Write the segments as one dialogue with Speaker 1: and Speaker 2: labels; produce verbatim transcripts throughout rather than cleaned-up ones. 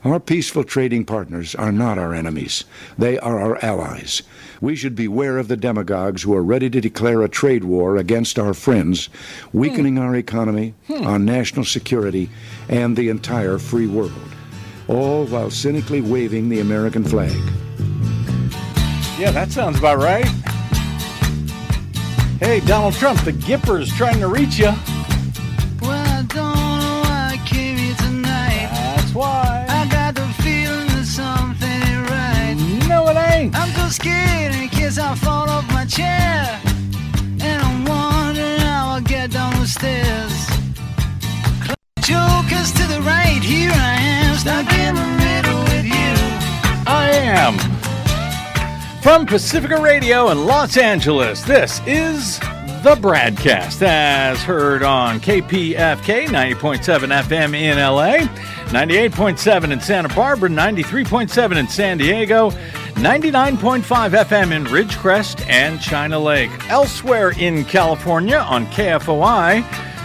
Speaker 1: Our peaceful trading partners are not our enemies. They are our allies. We should beware of the demagogues who are ready to declare a trade war against our friends, weakening hmm. our economy, hmm. our national security, and the entire free world, all while cynically waving the American flag.
Speaker 2: Yeah, that sounds about right. Hey, Donald Trump, the Gipper's trying to reach you.
Speaker 3: Well, I don't know why I came here tonight.
Speaker 2: That's why.
Speaker 3: I got the feeling that something ain't right.
Speaker 2: No, it ain't.
Speaker 3: I'm so scared in case I fall off my chair. And I'm wondering how I'll get down the stairs. Jokers to the right, here I am, stuck in the middle with you.
Speaker 2: I am. From Pacifica Radio in Los Angeles, this is The Bradcast, as heard on K P F K ninety point seven F M in L A, ninety-eight point seven in Santa Barbara, ninety-three point seven in San Diego, ninety-nine point five F M in Ridgecrest and China Lake. Elsewhere in California on K F O I,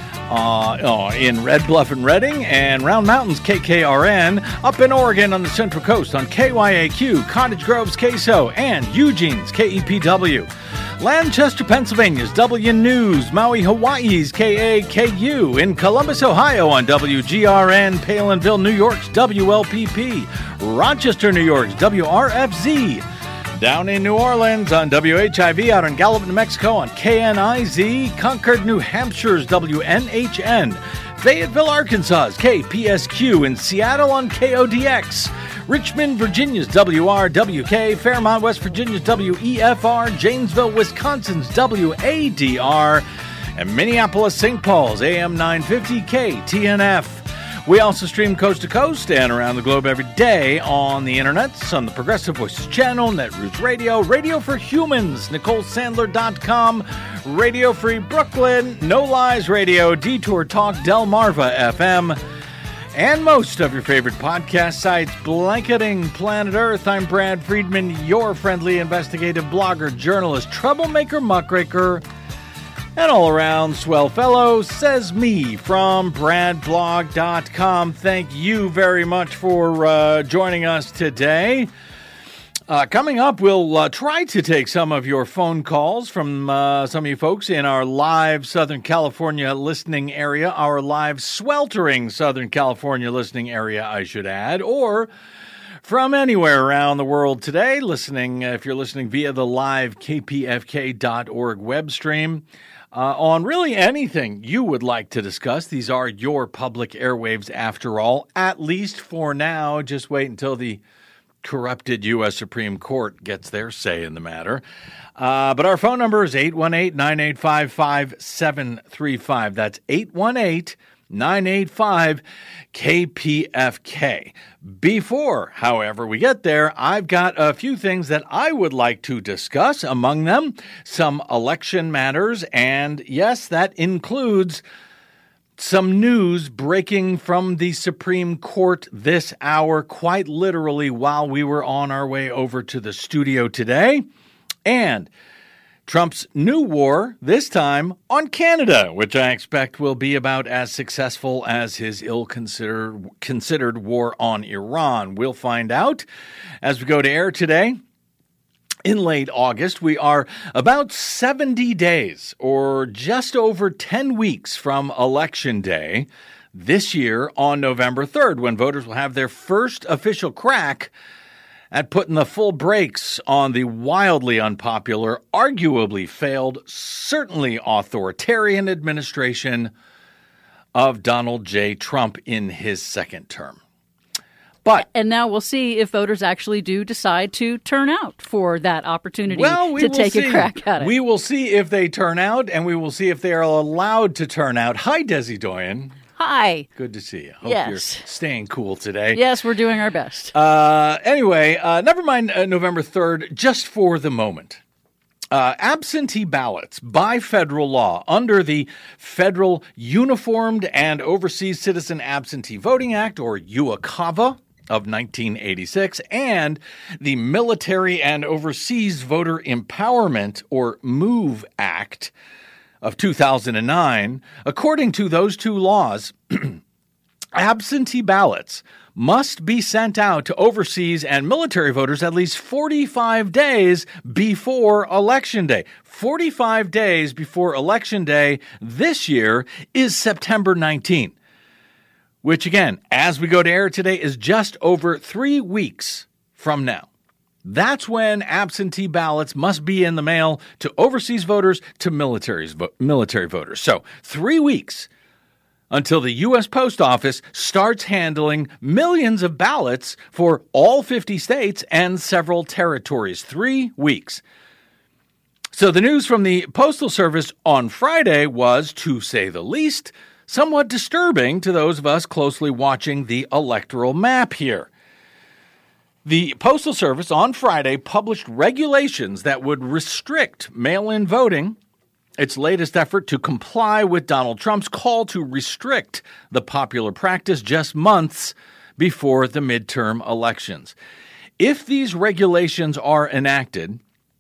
Speaker 2: Uh, oh, in Red Bluff and Redding, and Round Mountains K K R N, up in Oregon on the Central Coast on K Y A Q, Cottage Grove's K S O, and Eugene's K E P W. Lancaster, Pennsylvania's W News, Maui, Hawaii's K A K U, in Columbus, Ohio on W G R N, Palinville, New York's W L P P, Rochester, New York's W R F Z, down in New Orleans on W H I V, out in Gallup, New Mexico on K N I Z, Concord, New Hampshire's W N H N, Fayetteville, Arkansas's K P S Q, in Seattle on K O D X, Richmond, Virginia's W R W K, Fairmont, West Virginia's W E F R, Janesville, Wisconsin's W A D R, and Minneapolis, Saint Paul's A M nine fifty K T N F. We also stream coast to coast and around the globe every day on the internet, on the Progressive Voices channel, Netroots Radio, Radio for Humans, Nicole Sandler dot com, Radio Free Brooklyn, No Lies Radio, Detour Talk, Delmarva F M, and most of your favorite podcast sites blanketing planet Earth. I'm Brad Friedman, your friendly investigative blogger, journalist, troublemaker, muckraker, and all-around swell fellow, says me from brad blog dot com. Thank you very much for uh, joining us today. Uh, coming up, we'll uh, try to take some of your phone calls from uh, some of you folks in our live Southern California listening area, our live sweltering Southern California listening area, I should add, or from anywhere around the world today, listening, uh, if you're listening via the live K P F K dot org web stream. Uh, on really anything you would like to discuss. These are your public airwaves after all, at least for now. Just wait until the corrupted U S Supreme Court gets their say in the matter. Uh, but our phone number is eight one eight, nine eight five, five seven three five. That's eight one eight, nine eight five, K P F K. Before, however, we get there, I've got a few things that I would like to discuss. Among them, some election matters, and yes, that includes some news breaking from the Supreme Court this hour, quite literally while we were on our way over to the studio today. And Trump's new war, this time on Canada, which I expect will be about as successful as his ill-considered considered war on Iran. We'll find out as we go to air today. In late August, we are about seventy days, or just over ten weeks from Election Day this year on November third, when voters will have their first official crack at putting the full brakes on the wildly unpopular, arguably failed, certainly authoritarian administration of Donald J. Trump in his second term. But
Speaker 4: and now we'll see if voters actually do decide to turn out for that opportunity
Speaker 2: well, we
Speaker 4: to
Speaker 2: will
Speaker 4: take
Speaker 2: see.
Speaker 4: a crack at it.
Speaker 2: We will see if they turn out, and we will see if they are allowed to turn out. Hi, Desi Doyen.
Speaker 4: Hi.
Speaker 2: Good to see you. Hope
Speaker 4: yes.
Speaker 2: you're staying cool today.
Speaker 4: Yes, we're doing our best.
Speaker 2: Uh, anyway, uh, never mind uh, November third, just for the moment. Uh, absentee ballots by federal law under the Federal Uniformed and Overseas Citizen Absentee Voting Act, or U A C A V A, of nineteen eighty-six, and the Military and Overseas Voter Empowerment, or MOVE Act, of two thousand nine. According to those two laws, absentee ballots must be sent out to overseas and military voters at least forty-five days before Election Day. forty-five days before Election Day this year is September nineteenth, which again, as we go to air today, is just over three weeks from now. That's when absentee ballots must be in the mail to overseas voters, to military military voters. So three weeks until the U S Post Office starts handling millions of ballots for all fifty states and several territories. Three weeks. So the news from the Postal Service on Friday was, to say the least, somewhat disturbing to those of us closely watching the electoral map here. The Postal Service on Friday published regulations that would restrict mail-in voting, its latest effort to comply with Donald Trump's call to restrict the popular practice just months before the midterm elections. If these regulations are enacted,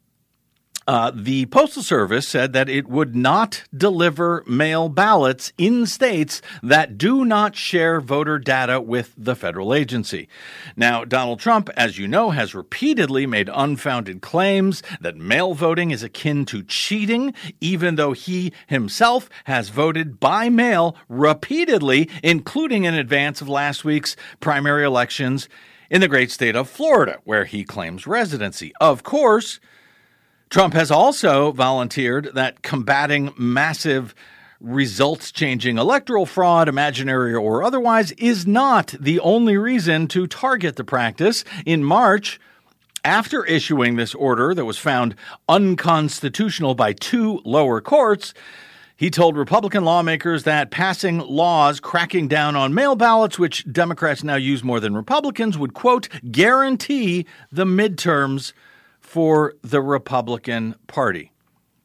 Speaker 2: Uh, the Postal Service said that it would not deliver mail ballots in states that do not share voter data with the federal agency. Now, Donald Trump, as you know, has repeatedly made unfounded claims that mail voting is akin to cheating, even though he himself has voted by mail repeatedly, including in advance of last week's primary elections in the great state of Florida, where he claims residency. Of course, Trump has also volunteered that combating massive results-changing electoral fraud, imaginary or otherwise, is not the only reason to target the practice. In March, after issuing this order that was found unconstitutional by two lower courts, he told Republican lawmakers that passing laws cracking down on mail ballots, which Democrats now use more than Republicans, would, quote, guarantee the midterms for the Republican Party.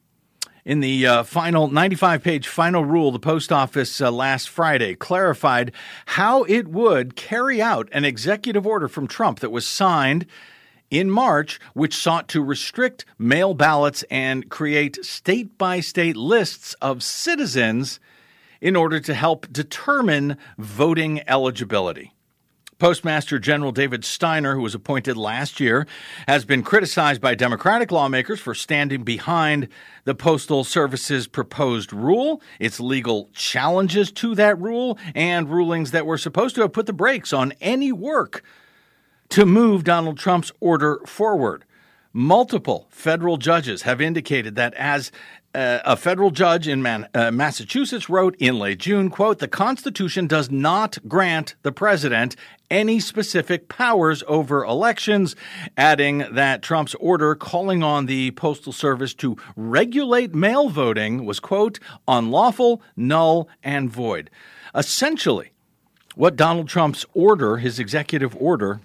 Speaker 2: In the uh, final ninety-five page final rule, the Post Office uh, last Friday clarified how it would carry out an executive order from Trump that was signed in March, which sought to restrict mail ballots and create state-by-state lists of citizens in order to help determine voting eligibility. Postmaster General David Steiner, who was appointed last year, has been criticized by Democratic lawmakers for standing behind the Postal Service's proposed rule, its legal challenges to that rule, and rulings that were supposed to have put the brakes on any work to move Donald Trump's order forward. Multiple federal judges have indicated that as Uh, a federal judge in Man- uh, Massachusetts wrote in late June, quote, the Constitution does not grant the president any specific powers over elections, adding that Trump's order calling on the Postal Service to regulate mail voting was, quote, unlawful, null, and void. Essentially, what Donald Trump's order, his executive order,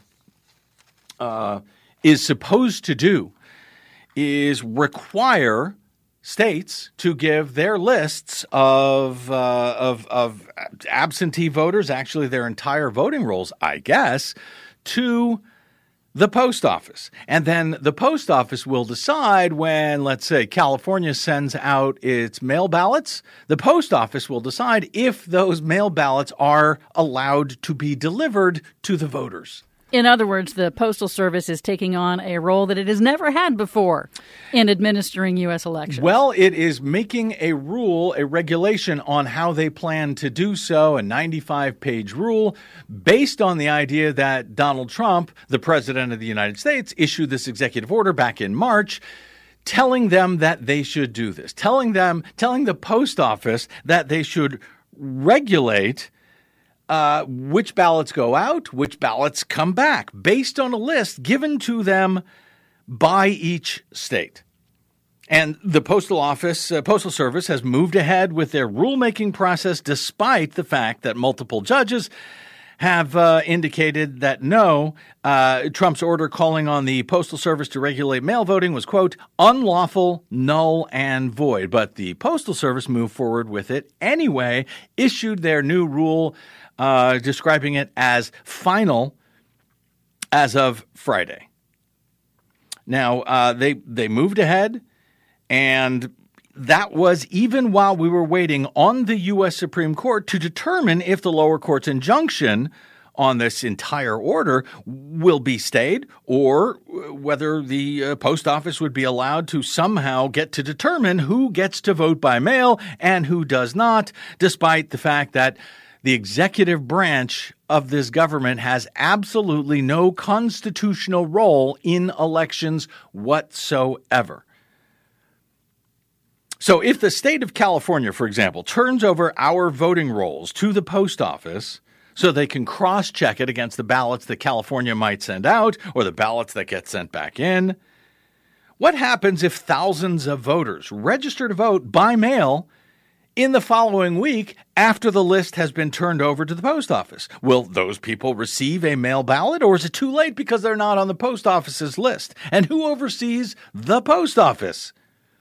Speaker 2: uh, is supposed to do is require states to give their lists of, uh, of of absentee voters, actually their entire voting rolls, I guess, to the post office. And then the post office will decide when, let's say, California sends out its mail ballots, the post office will decide if those mail ballots are allowed to be delivered to the voters.
Speaker 4: In other words, the Postal Service is taking on a role that it has never had before in administering U S elections.
Speaker 2: Well, it is making a rule, a regulation on how they plan to do so, a ninety-five page rule based on the idea that Donald Trump, the president of the United States, issued this executive order back in March telling them that they should do this, telling them, telling the post office that they should regulate Uh, which ballots go out, which ballots come back, based on a list given to them by each state. And the Postal Office, uh, Postal Service has moved ahead with their rulemaking process despite the fact that multiple judges have uh, indicated that no, uh, Trump's order calling on the Postal Service to regulate mail voting was, quote, unlawful, null, and void. But the Postal Service moved forward with it anyway, issued their new rule Uh, describing it as final as of Friday. Now, uh, they they moved ahead, and that was even while we were waiting on the U S Supreme Court to determine if the lower court's injunction on this entire order will be stayed, or whether the uh, post office would be allowed to somehow get to determine who gets to vote by mail and who does not, despite the fact that the executive branch of this government has absolutely no constitutional role in elections whatsoever. So if the state of California, for example, turns over our voting rolls to the post office so they can cross-check it against the ballots that California might send out or the ballots that get sent back in, what happens if thousands of voters register to vote by mail in the following week after the list has been turned over to the post office? Will those people receive a mail ballot, or is it too late because they're not on the post office's list? And who oversees the post office?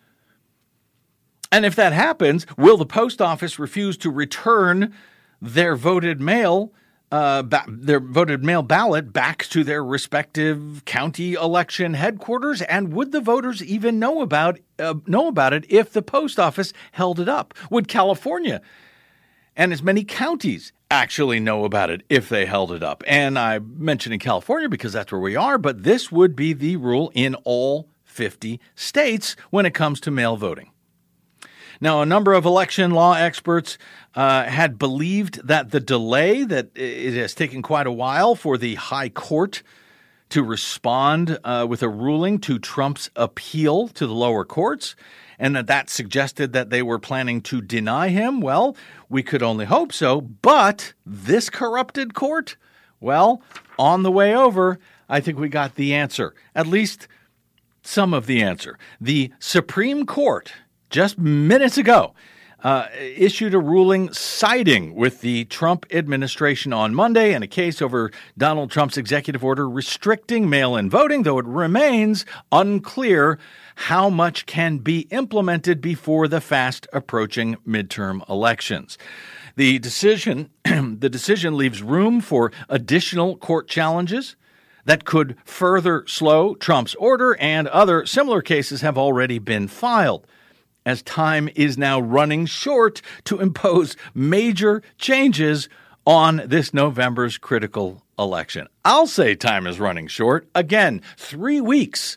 Speaker 2: And if that happens, will the post office refuse to return their voted mail, uh, ba- their voted mail ballot back to their respective county election headquarters? And would the voters even know about uh, know about it if the post office held it up? Would California and as many counties actually know about it if they held it up? And I mentioned in California because that's where we are, but this would be the rule in all fifty states when it comes to mail voting. Now, a number of election law experts uh, had believed that the delay, that it has taken quite a while for the high court to respond uh, with a ruling to Trump's appeal to the lower courts, and that that suggested that they were planning to deny him. Well, we could only hope so. But this corrupted court, well, on the way over, I think we got the answer, at least some of the answer. The Supreme Court just minutes ago, uh, issued a ruling siding with the Trump administration on Monday in a case over Donald Trump's executive order restricting mail-in voting, though it remains unclear how much can be implemented before the fast-approaching midterm elections. The decision, the decision leaves room for additional court challenges that could further slow Trump's order, and other similar cases have already been filed, as time is now running short to impose major changes on this November's critical election. I'll say time is running short. Again, three weeks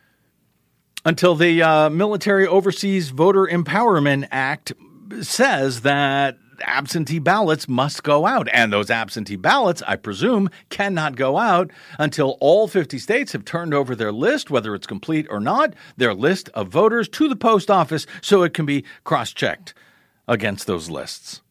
Speaker 2: until the uh, Military Overseas Voter Empowerment Act says that absentee ballots must go out. And those absentee ballots, I presume, cannot go out until all fifty states have turned over their list, whether it's complete or not, their list of voters to the post office so it can be cross-checked against those lists.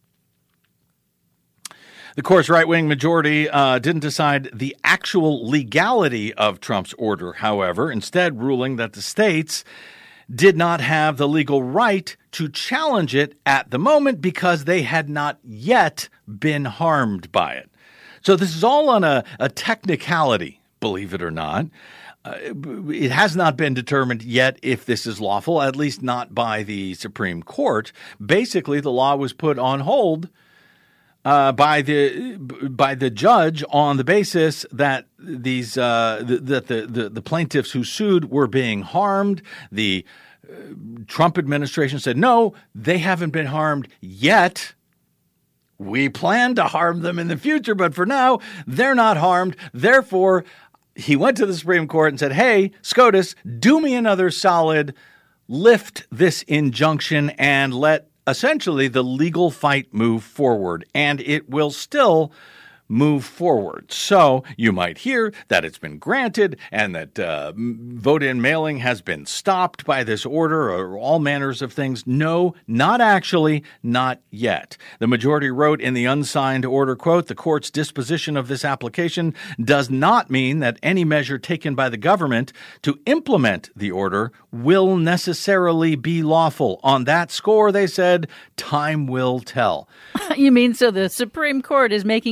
Speaker 2: The court's right-wing majority uh, didn't decide the actual legality of Trump's order, however, instead ruling that the states did not have the legal right to challenge it at the moment because they had not yet been harmed by it. So this is all on a, a technicality, believe it or not. Uh, it has not been determined yet if this is lawful, at least not by the Supreme Court. Basically, the law was put on hold Uh, by the by the judge on the basis that these uh, th- that the, the the plaintiffs who sued were being harmed. The uh, Trump administration said no, they haven't been harmed yet. We plan to harm them in the future, but for now they're not harmed. Therefore, he went to the Supreme Court and said, "Hey, SCOTUS, do me another solid, lift this injunction and let essentially the legal fight move forward," and it will still move forward. So you might hear that it's been granted and that uh, vote-in mailing has been stopped by this order or all manners of things. No, not actually, not yet. The majority wrote in the unsigned order, quote, "The court's disposition of this application does not mean that any measure taken by the government to implement the order will necessarily be lawful. On that score," they said, "time will tell."
Speaker 4: You mean so the Supreme Court is making sure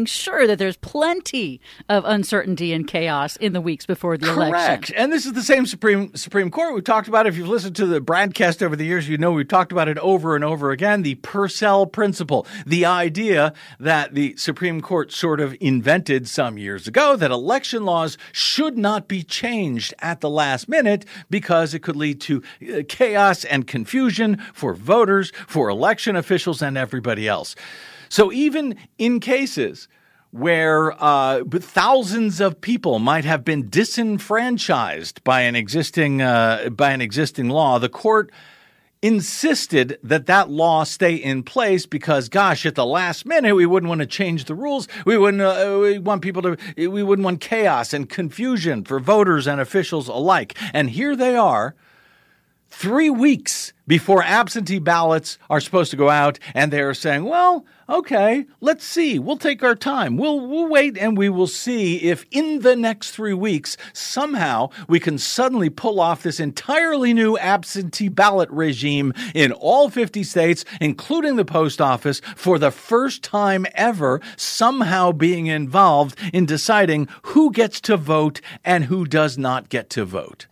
Speaker 4: clear that there's plenty of uncertainty and chaos in the weeks before the election.
Speaker 2: Correct. And this is the same Supreme Supreme Court. We've talked about it. If you've listened to the broadcast over the years, you know we've talked about it over and over again. The Purcell principle, the idea that the Supreme Court sort of invented some years ago that election laws should not be changed at the last minute because it could lead to uh, chaos and confusion for voters, for election officials, and everybody else. So even in cases where uh, thousands of people might have been disenfranchised by an existing uh, by an existing law, the court insisted that that law stay in place because, gosh, at the last minute we wouldn't want to change the rules. We wouldn't uh, we want people to we wouldn't want chaos and confusion for voters and officials alike. And here they are, three weeks before absentee ballots are supposed to go out, and they're saying, well, okay, let's see. We'll take our time. We'll we'll wait, and we will see if in the next three weeks somehow we can suddenly pull off this entirely new absentee ballot regime in all fifty states, including the post office, for the first time ever, somehow being involved in deciding who gets to vote and who does not get to vote.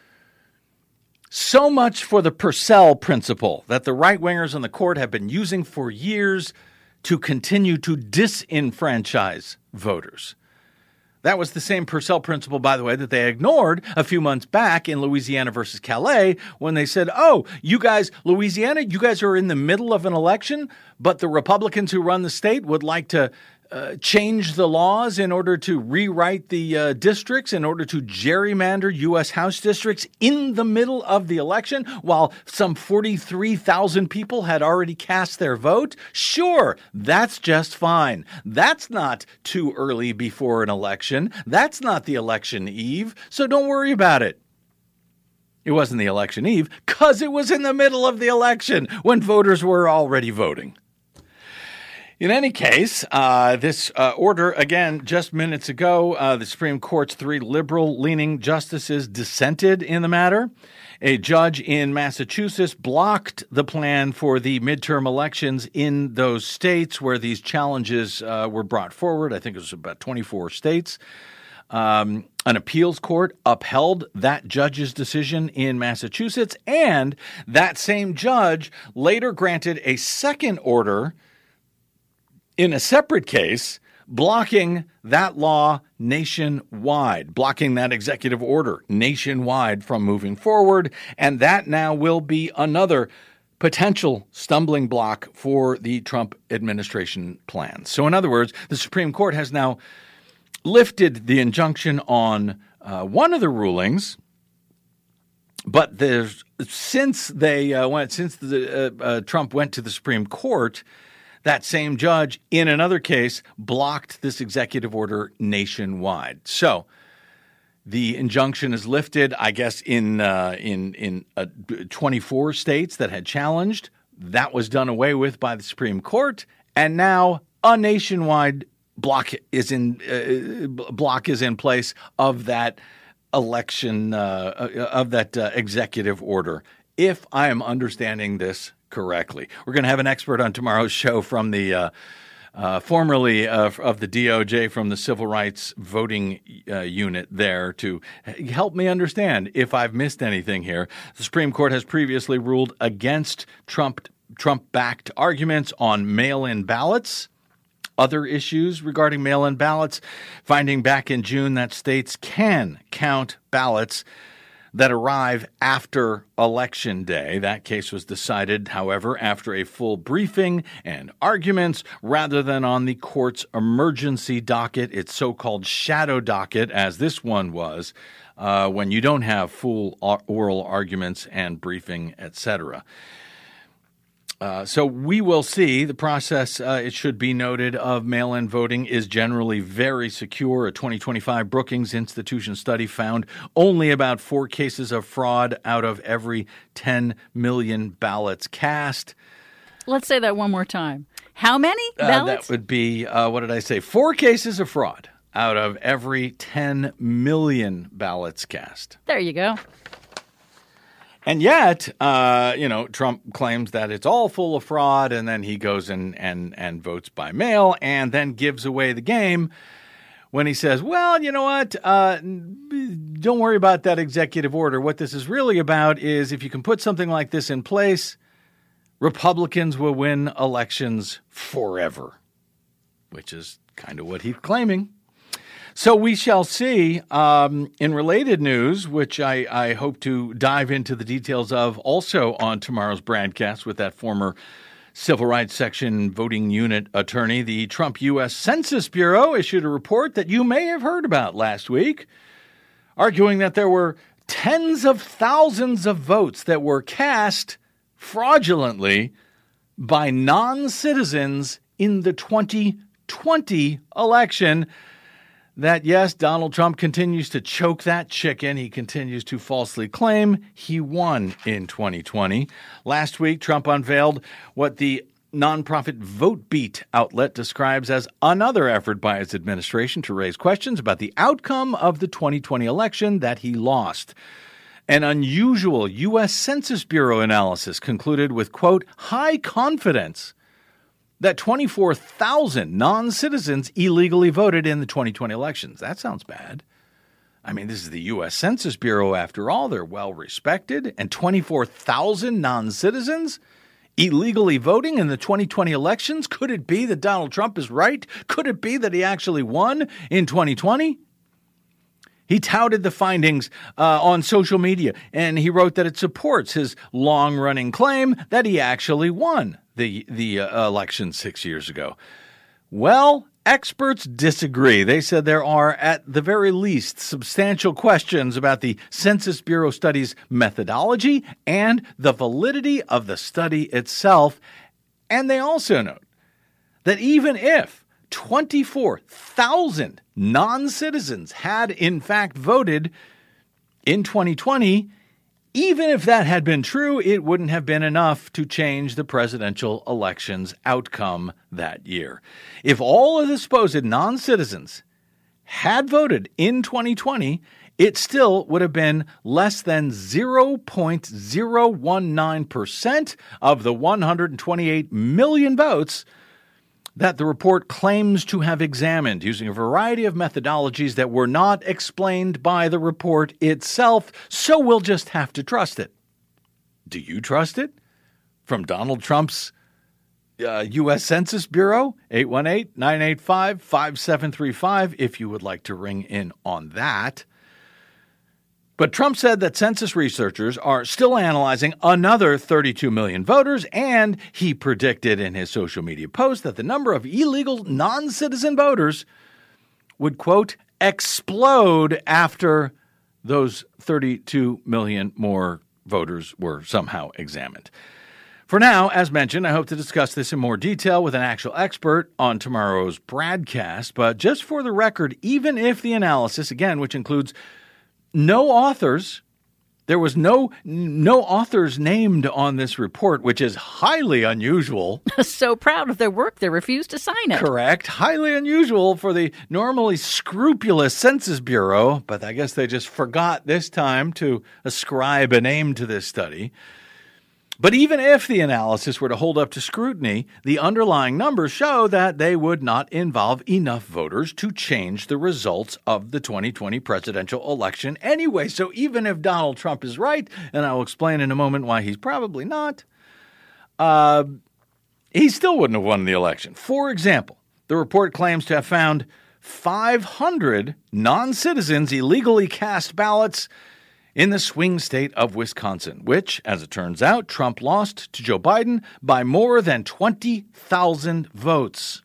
Speaker 2: So much for the Purcell principle that the right-wingers on the court have been using for years to continue to disenfranchise voters. That was the same Purcell principle, by the way, that they ignored a few months back in Louisiana versus Calais when they said, oh, you guys, Louisiana, you guys are in the middle of an election, but the Republicans who run the state would like to Uh, change the laws in order to rewrite the uh, districts, in order to gerrymander U S House districts in the middle of the election while some forty-three thousand people had already cast their vote? Sure, that's just fine. That's not too early before an election. That's not the election eve, so don't worry about it. It wasn't the election eve because it was in the middle of the election when voters were already voting. In any case, uh, this uh, order, again, just minutes ago, uh, the Supreme Court's three liberal-leaning justices dissented in the matter. A judge in Massachusetts blocked the plan for the midterm elections in those states where these challenges uh, were brought forward. I think it was about twenty-four states. Um, an appeals court upheld that judge's decision in Massachusetts, and that same judge later granted a second order in a separate case, blocking that law nationwide, blocking that executive order nationwide from moving forward. And that now will be another potential stumbling block for the Trump administration plans. So in other words, the Supreme Court has now lifted the injunction on uh, one of the rulings, but there's since they uh, went since the, uh, uh, Trump went to the Supreme Court, that same judge, in another case, blocked this executive order nationwide. So the injunction is lifted, I guess, in uh, in in uh, twenty-four states that had challenged. That was done away with by the Supreme Court, and now a nationwide block is in uh, block is in place of that election uh, of that uh, executive order. If I am understanding this correctly. We're going to have an expert on tomorrow's show from the uh, uh, formerly uh, of the D O J, from the Civil Rights Voting uh, Unit there, to help me understand if I've missed anything here. The Supreme Court has previously ruled against Trump Trump-backed arguments on mail-in ballots. Other issues regarding mail-in ballots, finding back in June that states can count ballots that arrive after Election Day. That case was decided, however, after a full briefing and arguments rather than on the court's emergency docket, its so-called shadow docket, as this one was, uh, when you don't have full oral arguments and briefing, et cetera. Uh, so we will see. The process, uh, it should be noted, of mail-in voting is generally very secure. A twenty twenty-five Brookings Institution study found only about four cases of fraud out of every ten million ballots cast.
Speaker 4: Let's say that one more time. How many ballots?
Speaker 2: Uh, that would be, uh, what did I say? Four cases of fraud out of every ten million ballots cast.
Speaker 4: There you go.
Speaker 2: And yet, uh, you know, Trump claims that it's all full of fraud, and then he goes and, and, and votes by mail and then gives away the game when he says, well, you know what, uh, don't worry about that executive order. What this is really about is if you can put something like this in place, Republicans will win elections forever, which is kind of what he's claiming. So we shall see. Um, in related news, which I, I hope to dive into the details of also on tomorrow's broadcast with that former Civil Rights Section voting unit attorney, the Trump U S Census Bureau issued a report that you may have heard about last week, arguing that there were tens of thousands of votes that were cast fraudulently by non-citizens in the twenty twenty election. That, yes, Donald Trump continues to choke that chicken. He continues to falsely claim he won in twenty twenty. Last week, Trump unveiled what the nonprofit VoteBeat outlet describes as another effort by his administration to raise questions about the outcome of the twenty twenty election that he lost. An unusual U S Census Bureau analysis concluded with, quote, high confidence that twenty-four thousand non-citizens illegally voted in the twenty twenty elections. That sounds bad. I mean, this is the U S Census Bureau after all. They're well respected. And twenty-four thousand non-citizens illegally voting in the twenty twenty elections? Could it be that Donald Trump is right? Could it be that he actually won in twenty twenty? He touted the findings uh, on social media, and he wrote that it supports his long-running claim that he actually won the the uh, election six years ago. Well, experts disagree. They said there are, at the very least, substantial questions about the Census Bureau study's methodology and the validity of the study itself. And they also note that even if twenty-four thousand non-citizens had in fact voted in twenty twenty, even if that had been true, it wouldn't have been enough to change the presidential election's outcome that year. If all of the supposed non-citizens had voted in twenty twenty, it still would have been less than zero point zero one nine percent of the one hundred twenty-eight million votes that the report claims to have examined using a variety of methodologies that were not explained by the report itself, so we'll just have to trust it. Do you trust it? From Donald Trump's uh, U S Census Bureau, eight one eight, nine eight five, five seven three five, if you would like to ring in on that. But Trump said that census researchers are still analyzing another thirty-two million voters, and he predicted in his social media post that the number of illegal non-citizen voters would, quote, explode after those thirty-two million more voters were somehow examined. For now, as mentioned, I hope to discuss this in more detail with an actual expert on tomorrow's broadcast. But just for the record, even if the analysis, again, which includes no authors, there was no no authors named on this report, which is highly unusual.
Speaker 4: So proud of their work, they refused to sign it.
Speaker 2: Correct. Highly unusual for the normally scrupulous Census Bureau, but I guess they just forgot this time to ascribe a name to this study. But even if the analysis were to hold up to scrutiny, the underlying numbers show that they would not involve enough voters to change the results of the twenty twenty presidential election anyway. So even if Donald Trump is right, and I'll explain in a moment why he's probably not, uh, he still wouldn't have won the election. For example, the report claims to have found five hundred non-citizens illegally cast ballots in the swing state of Wisconsin, which, as it turns out, Trump lost to Joe Biden by more than twenty thousand votes.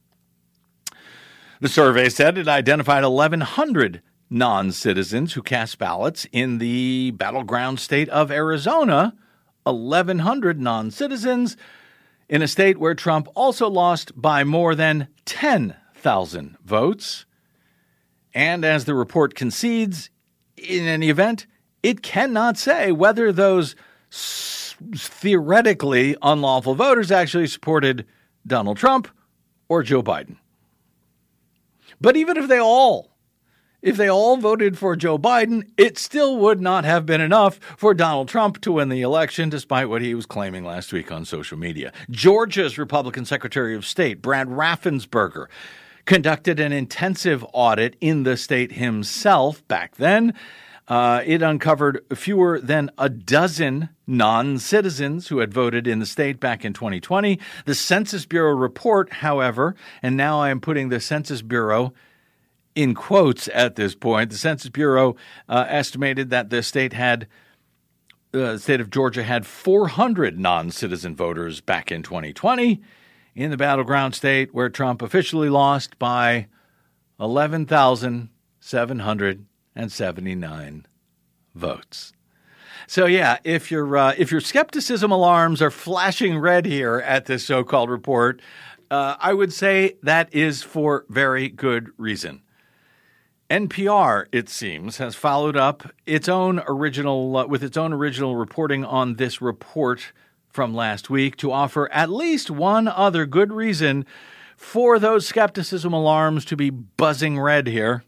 Speaker 2: The survey said it identified eleven hundred non-citizens who cast ballots in the battleground state of Arizona, eleven hundred non-citizens in a state where Trump also lost by more than ten thousand votes. And as the report concedes, in any event, it cannot say whether those s- theoretically unlawful voters actually supported Donald Trump or Joe Biden. But even if they all if they all voted for Joe Biden, it still would not have been enough for Donald Trump to win the election, despite what he was claiming last week on social media. Georgia's Republican Secretary of State, Brad Raffensperger, conducted an intensive audit in the state himself back then. Uh, it uncovered fewer than a dozen non-citizens who had voted in the state back in twenty twenty. The Census Bureau report, however, and now I am putting the Census Bureau in quotes at this point, the Census Bureau uh, estimated that the state had, uh, the state of Georgia had four hundred non-citizen voters back in twenty twenty in the battleground state where Trump officially lost by eleven thousand seven hundred seventy-nine votes. So yeah, if your uh, if your skepticism alarms are flashing red here at this so-called report, uh, I would say that is for very good reason. N P R, it seems, has followed up its own original uh, with its own original reporting on this report from last week to offer at least one other good reason for those skepticism alarms to be buzzing red here.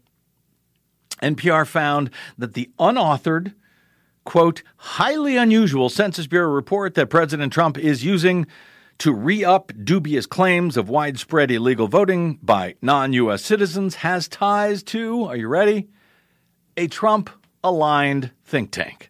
Speaker 2: N P R found that the unauthored, quote, highly unusual Census Bureau report that President Trump is using to re-up dubious claims of widespread illegal voting by non-U S citizens has ties to, are you ready, a Trump-aligned think tank.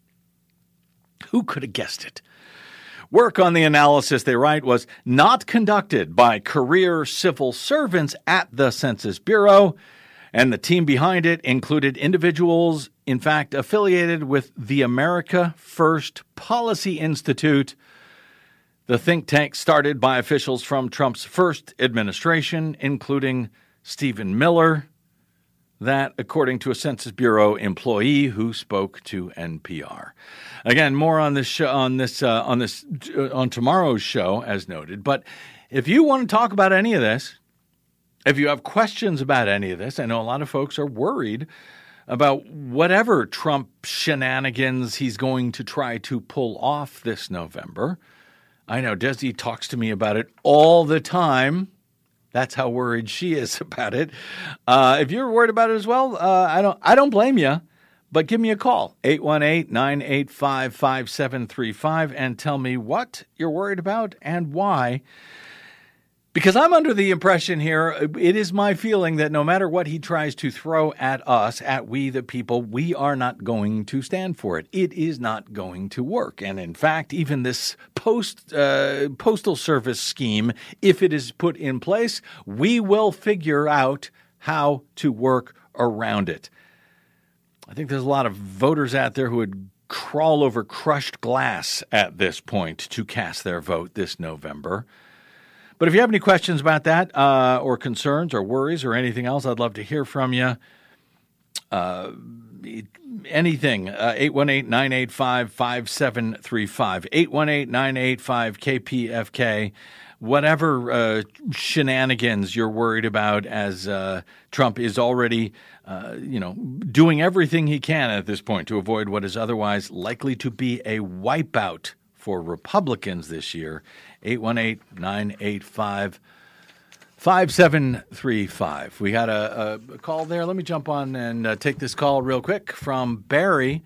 Speaker 2: Who could have guessed it? Work on the analysis, they write, was not conducted by career civil servants at the Census Bureau, and the team behind it included individuals, in fact, affiliated with the America First Policy Institute, the think tank started by officials from Trump's first administration, including Stephen Miller, that, according to a Census Bureau employee who spoke to N P R. Again, more on this show, on this uh, on this uh, on tomorrow's show, as noted. But if you want to talk about any of this, if you have questions about any of this, I know a lot of folks are worried about whatever Trump shenanigans he's going to try to pull off this November. I know Desi talks to me about it all the time. That's how worried she is about it. Uh, if you're worried about it as well, uh, I don't I don't blame you, but give me a call, eight one eight, nine eight five, five seven three five, and tell me what you're worried about and why. Because I'm under the impression here, it is my feeling that no matter what he tries to throw at us, at we the people, we are not going to stand for it. It is not going to work. And in fact, even this post uh, postal service scheme, if it is put in place, we will figure out how to work around it. I think there's a lot of voters out there who would crawl over crushed glass at this point to cast their vote this November. But if you have any questions about that uh, or concerns or worries or anything else, I'd love to hear from you. Uh, anything, uh, eight one eight, nine eight five, five seven three five, eight one eight, nine eight five, K P F K, whatever uh, shenanigans you're worried about as uh, Trump is already, uh, you know, doing everything he can at this point to avoid what is otherwise likely to be a wipeout for Republicans this year. eight one eight, nine eight five, five seven three five. We had a, a call there. Let me jump on and uh, take this call real quick from Barry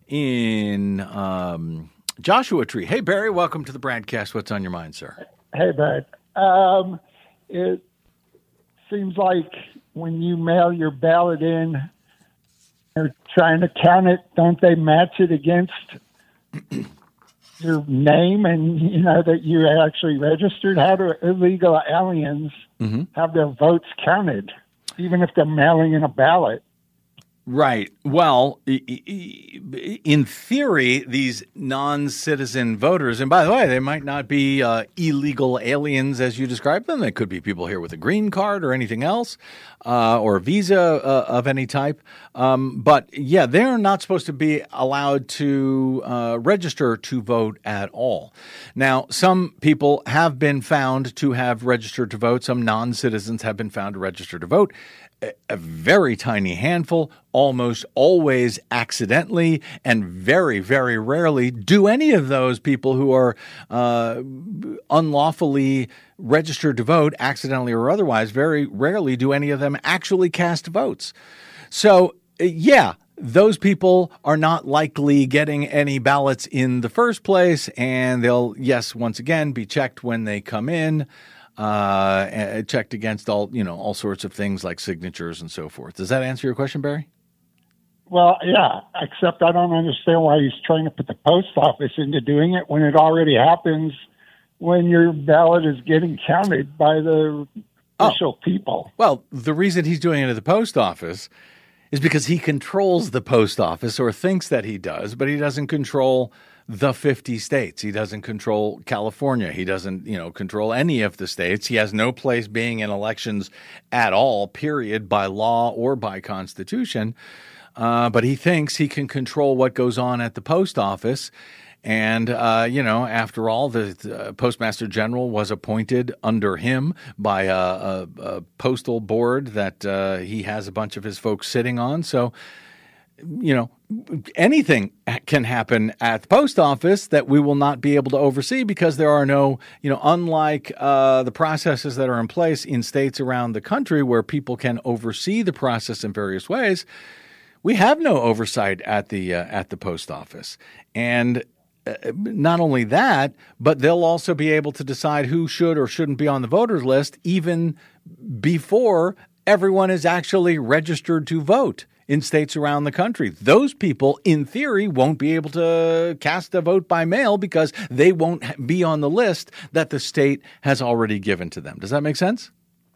Speaker 2: in um, Joshua Tree. Hey, Barry, welcome to the broadcast. What's on your mind, sir?
Speaker 5: Hey, bud. Um, it seems like when you mail your ballot in, they're trying to count it. Don't they match it against your name and, you know, that you actually registered? How do illegal aliens mm-hmm. have their votes counted, even if they're mailing in a ballot?
Speaker 2: Right. Well, in theory, these non-citizen voters, and by the way, they might not be uh, illegal aliens as you describe them. They could be people here with a green card or anything else, uh, or a visa uh, of any type. Um, but yeah, they're not supposed to be allowed to uh, register to vote at all. Now, some people have been found to have registered to vote. Some non-citizens have been found to register to vote. A very tiny handful, almost always accidentally, and very, very rarely do any of those people who are uh, unlawfully registered to vote, accidentally or otherwise, very rarely do any of them actually cast votes. So, uh, yeah, those people are not likely getting any ballots in the first place, and they'll, yes, once again, be checked when they come in, uh, checked against all, you know, all sorts of things like signatures and so forth. Does that answer your question, Barry?
Speaker 5: Well, yeah, except I don't understand why he's trying to put the post office into doing it when it already happens when your ballot is getting counted by the official oh. people.
Speaker 2: Well, the reason he's doing it at the post office is because he controls the post office, or thinks that he does, but he doesn't control the fifty states. He doesn't control California. He doesn't, you know, control any of the states. He has no place being in elections at all, period, by law or by constitution. Uh, but he thinks he can control what goes on at the post office. And, uh, you know, after all, the, the Postmaster General was appointed under him by a, a, a postal board that uh, he has a bunch of his folks sitting on. So, you know, anything can happen at the post office that we will not be able to oversee because there are no, you know, unlike uh, the processes that are in place in states around the country where people can oversee the process in various ways. We have no oversight at the uh, at the post office. And uh, not only that, but they'll also be able to decide who should or shouldn't be on the voters list even before everyone is actually registered to vote in states around the country. Those people, in theory, won't be able to cast a vote by mail because they won't be on the list that the state has already given to them. Does that make sense?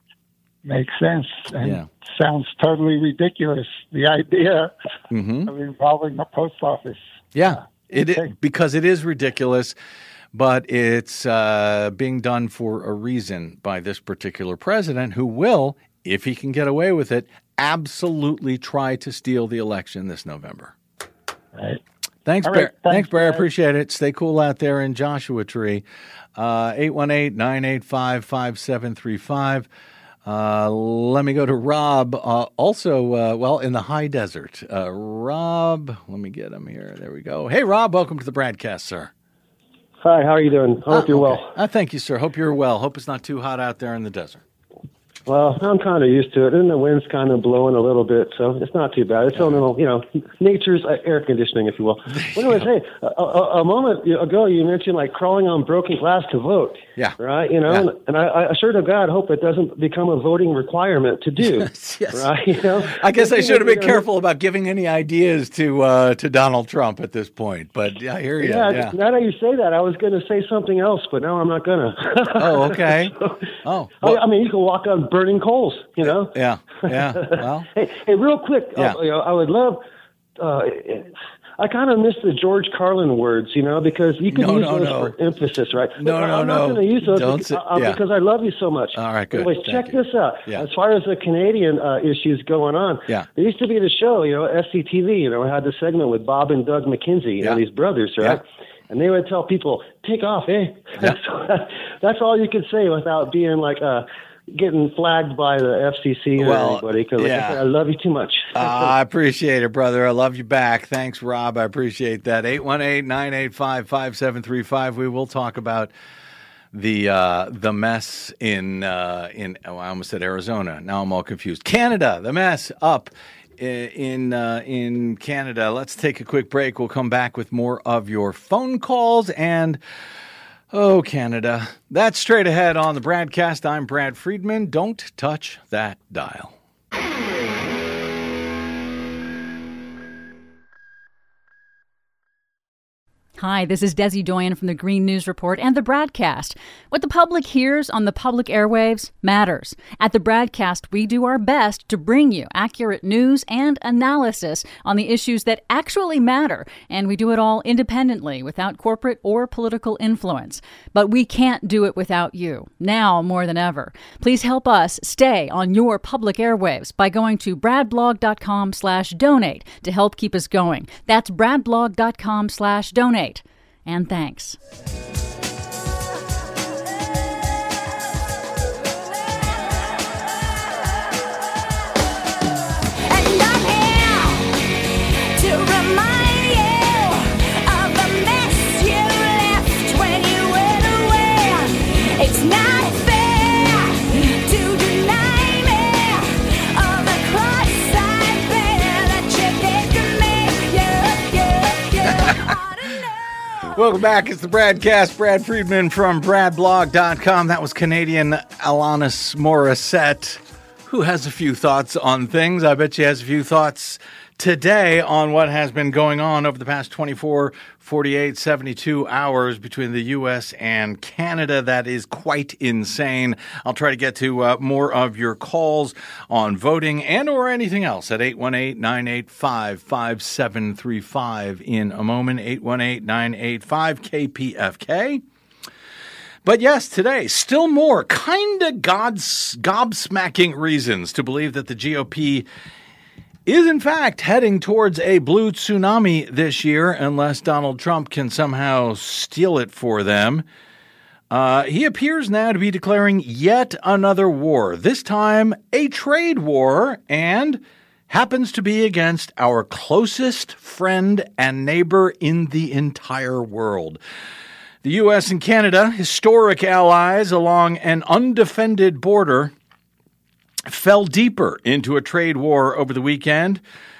Speaker 5: Makes sense. And
Speaker 2: yeah.
Speaker 5: sounds totally ridiculous, the idea
Speaker 2: mm-hmm.
Speaker 5: of involving the post office.
Speaker 2: Yeah, it
Speaker 5: okay.
Speaker 2: is, because it is ridiculous, but it's uh, being done for a reason by this particular president who will, if he can get away with it, absolutely try to steal the election this November.
Speaker 5: Right.
Speaker 2: Thanks,
Speaker 5: All
Speaker 2: Barry.
Speaker 5: right,
Speaker 2: Thanks,
Speaker 5: thanks,
Speaker 2: Barry. I
Speaker 5: guys.
Speaker 2: appreciate it. Stay cool out there in Joshua Tree. Uh, eight one eight, nine eight five, five seven three five. Uh, let me go to Rob, uh, also, uh, well, in the high desert. Uh, Rob, let me get him here. There we go. Hey, Rob, welcome to the broadcast, sir.
Speaker 6: Hi, how are you doing? I hope
Speaker 2: uh,
Speaker 6: you're
Speaker 2: okay.
Speaker 6: well.
Speaker 2: Uh, thank you, sir. Hope you're well. Hope it's not too hot out there in the desert.
Speaker 6: Well, I'm kind of used to it, and the wind's kind of blowing a little bit, so it's not too bad. It's a little, you know, nature's air conditioning, if you will. But anyways, hey, a, a, a moment ago you mentioned like crawling on broken glass to vote.
Speaker 2: Yeah.
Speaker 6: Right. You know,
Speaker 2: yeah.
Speaker 6: and, and I, I sure to God hope it doesn't become a voting requirement to do.
Speaker 2: yes.
Speaker 6: Right. You know.
Speaker 2: I guess I should have been
Speaker 6: you know,
Speaker 2: careful about giving any ideas to uh, to Donald Trump at this point. But I hear you.
Speaker 6: Yeah.
Speaker 2: yeah.
Speaker 6: Now that you say that, I was going to say something else, but now I'm not going to.
Speaker 2: oh, okay. Oh.
Speaker 6: Well, I, I mean, you can walk on burning coals. You know?
Speaker 2: Yeah, yeah. Well,
Speaker 6: hey, hey, real quick,
Speaker 2: yeah.
Speaker 6: uh, you know, I would love. Uh, I kind of miss the George Carlin words, you know, because you can
Speaker 2: no,
Speaker 6: use
Speaker 2: no,
Speaker 6: those
Speaker 2: no.
Speaker 6: for emphasis, right?
Speaker 2: No,
Speaker 6: but
Speaker 2: no,
Speaker 6: I'm
Speaker 2: no.
Speaker 6: not going to use those
Speaker 2: Don't
Speaker 6: because,
Speaker 2: say,
Speaker 6: uh,
Speaker 2: yeah.
Speaker 6: because I love you so much.
Speaker 2: All right, good.
Speaker 6: Anyways,
Speaker 2: Thank
Speaker 6: check
Speaker 2: you.
Speaker 6: this out.
Speaker 2: Yeah.
Speaker 6: As far as the Canadian uh, issues going on,
Speaker 2: yeah.
Speaker 6: there used to be the show, you know, S C T V. You know, we had the segment with Bob and Doug McKenzie, you
Speaker 2: yeah.
Speaker 6: know, these brothers, right?
Speaker 2: Yeah.
Speaker 6: And they would tell people, "Take off, eh?"
Speaker 2: Yeah.
Speaker 6: that's, that's all you could say without being like a. Getting flagged by the F C C or
Speaker 2: well,
Speaker 6: anybody because like
Speaker 2: yeah.
Speaker 6: I said, I love you too much.
Speaker 2: uh, I appreciate it, brother. I love you back. Thanks, Rob. I appreciate that. eight one eight, nine eight five, five seven three five. We will talk about the uh, the mess in, uh, in oh, I almost said Arizona. Now I'm all confused. Canada, the mess up in, uh, in Canada. Let's take a quick break. We'll come back with more of your phone calls and oh, Canada. That's straight ahead on the Bradcast. I'm Brad Friedman. Don't touch that dial.
Speaker 4: Hi, this is Desi Doyen from the Green News Report and the Bradcast. What the public hears on the public airwaves matters. At the Bradcast, we do our best to bring you accurate news and analysis on the issues that actually matter, and we do it all independently without corporate or political influence. But we can't do it without you, now more than ever. Please help us stay on your public airwaves by going to bradblog.com slash donate to help keep us going. That's bradblog.com slash donate. And thanks.
Speaker 7: And I'm here to remind you of the mess you left when you went away. It's not fair to deny me of the cross I bear.
Speaker 2: Welcome back. It's the Bradcast. Brad Friedman from brad blog dot com. That was Canadian Alanis Morissette, who has a few thoughts on things. I bet she has a few thoughts today on what has been going on over the past twenty-four, forty-eight, seventy-two hours between the U S and Canada. That is quite insane. I'll try to get to uh, more of your calls on voting and or anything else at eight one eight, nine eight five, five seven three five in a moment. eight one eight, nine eight five, K P F K. But yes, today, still more kind of gobsmacking reasons to believe that the G O P is in fact heading towards a blue tsunami this year, unless Donald Trump can somehow steal it for them. Uh, he appears now to be declaring yet another war, this time a trade war, and happens to be against our closest friend and neighbor in the entire world. The U S and Canada, historic allies along an undefended border, fell deeper into a trade war over the weekend,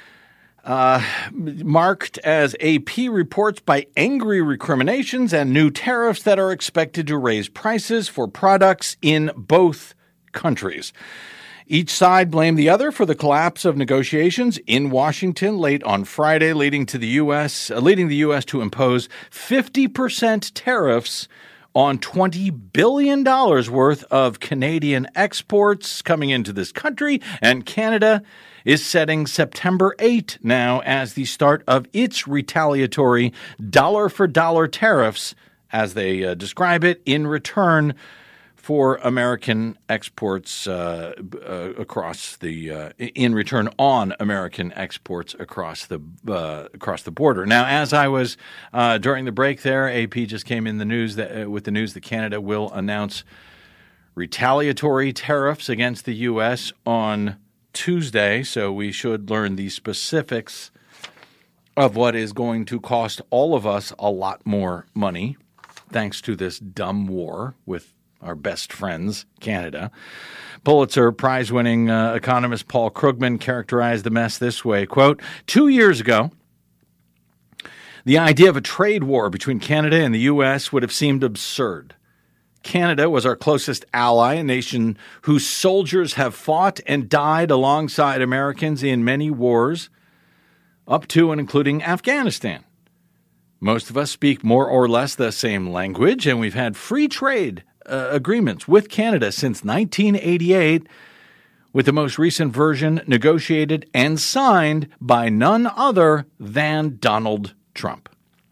Speaker 2: uh, marked, as A P reports, by angry recriminations and new tariffs that are expected to raise prices for products in both countries. Each side blamed the other for the collapse of negotiations in Washington late on Friday, leading to the U S, uh, leading the U S to impose fifty percent tariffs on twenty billion dollars worth of Canadian exports coming into this country, and Canada is setting September eighth now as the start of its retaliatory dollar-for-dollar tariffs, as they uh, describe it, in return for American exports uh, uh, across the uh, in return on American exports across the uh, across the border. Now, as I was uh, during the break there, A P just came in the news that uh, with the news that Canada will announce retaliatory tariffs against the U S on Tuesday. So we should learn the specifics of what is going to cost all of us a lot more money, thanks to this dumb war with our best friends, Canada. Pulitzer Prize-winning uh, economist Paul Krugman characterized the mess this way, quote, two years ago, the idea of a trade war between Canada and the U S would have seemed absurd. Canada was our closest ally, a nation whose soldiers have fought and died alongside Americans in many wars, up to and including Afghanistan. Most of us speak more or less the same language, and we've had free trade Uh, agreements with Canada since nineteen eighty-eight, with the most recent version negotiated and signed by none other than Donald Trump.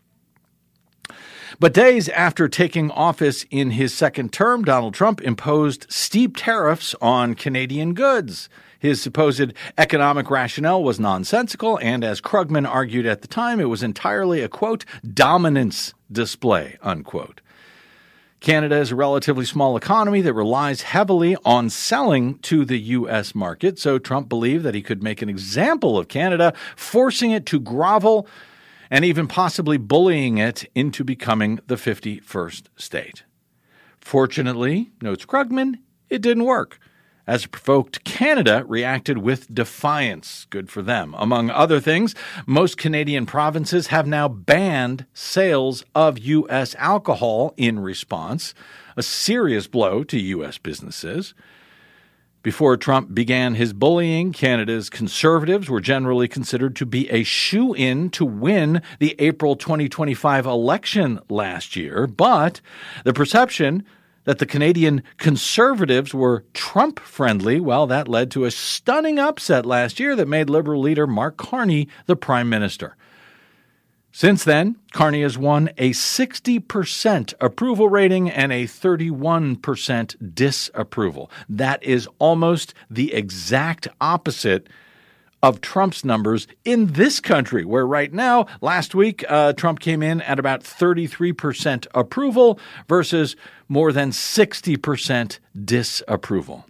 Speaker 2: But days after taking office in his second term, Donald Trump imposed steep tariffs on Canadian goods. His supposed economic rationale was nonsensical, and as Krugman argued at the time, it was entirely a, quote, dominance display, unquote. Canada is a relatively small economy that relies heavily on selling to the U S market, so Trump believed that he could make an example of Canada, forcing it to grovel and even possibly bullying it into becoming the fifty-first state. Fortunately, notes Krugman, it didn't work. As provoked, Canada reacted with defiance. Good for them. Among other things, most Canadian provinces have now banned sales of U S alcohol in response, a serious blow to U S businesses. Before Trump began his bullying, Canada's Conservatives were generally considered to be a shoo-in to win the April twenty twenty-five election last year, but the perception that the Canadian Conservatives were Trump-friendly, well, that led to a stunning upset last year that made Liberal leader Mark Carney the Prime Minister. Since then, Carney has won a sixty percent approval rating and a thirty-one percent disapproval. That is almost the exact opposite of Trump's numbers in this country, where right now, last week, uh, Trump came in at about thirty-three percent approval versus more than sixty percent disapproval.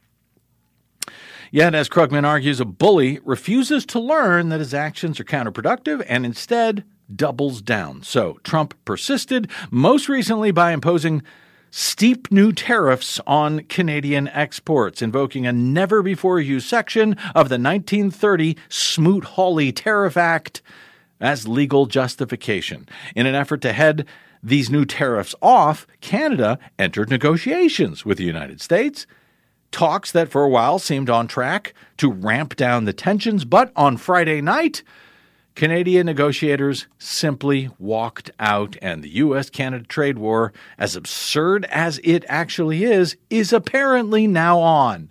Speaker 2: Yet, as Krugman argues, a bully refuses to learn that his actions are counterproductive and instead doubles down. So Trump persisted, most recently by imposing steep new tariffs on Canadian exports, invoking a never-before-used section of the nineteen thirty Smoot-Hawley Tariff Act, as legal justification. In an effort to head these new tariffs off, Canada entered negotiations with the United States, talks that for a while seemed on track to ramp down the tensions, but on Friday night, Canadian negotiators simply walked out, and the U S Canada trade war, as absurd as it actually is, is apparently now on.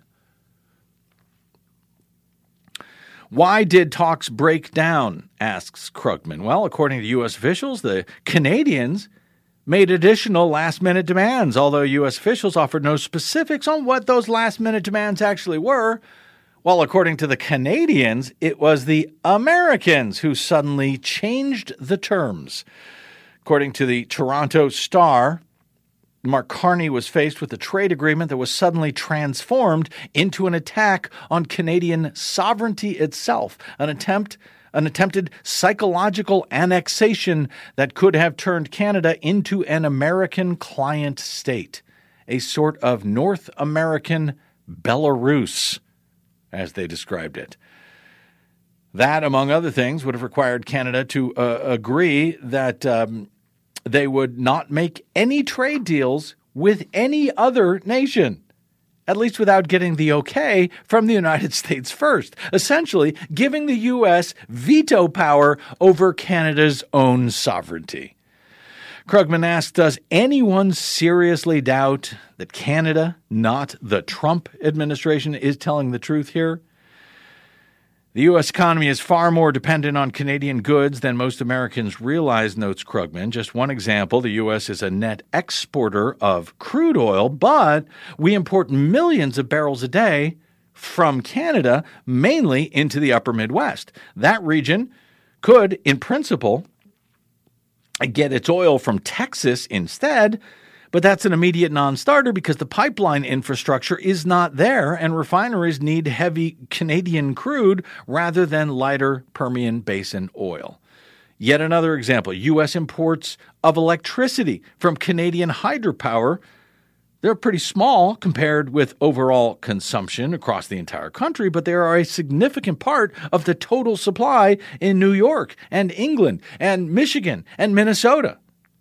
Speaker 2: Why did talks break down, asks Krugman. Well, according to U S officials, the Canadians made additional last-minute demands, although U S officials offered no specifics on what those last-minute demands actually were. Well, according to the Canadians, it was the Americans who suddenly changed the terms. According to the Toronto Star, Mark Carney was faced with a trade agreement that was suddenly transformed into an attack on Canadian sovereignty itself, an attempt, an attempted psychological annexation that could have turned Canada into an American client state, a sort of North American Belarus, as they described it. That, among other things, would have required Canada to uh, agree that um, they would not make any trade deals with any other nation, at least without getting the okay from the United States first, essentially giving the U S veto power over Canada's own sovereignty. Krugman asked, does anyone seriously doubt that Canada, not the Trump administration, is telling the truth here? The U S economy is far more dependent on Canadian goods than most Americans realize, notes Krugman. Just one example, the U S is a net exporter of crude oil, but we import millions of barrels a day from Canada, mainly into the upper Midwest. That region could, in principle, get its oil from Texas instead, but that's an immediate non-starter because the pipeline infrastructure is not there and refineries need heavy Canadian crude rather than lighter Permian Basin oil. Yet another example, U S imports of electricity from Canadian hydropower. They're pretty small compared with overall consumption across the entire country, but they are a significant part of the total supply in New York and England and Michigan and Minnesota,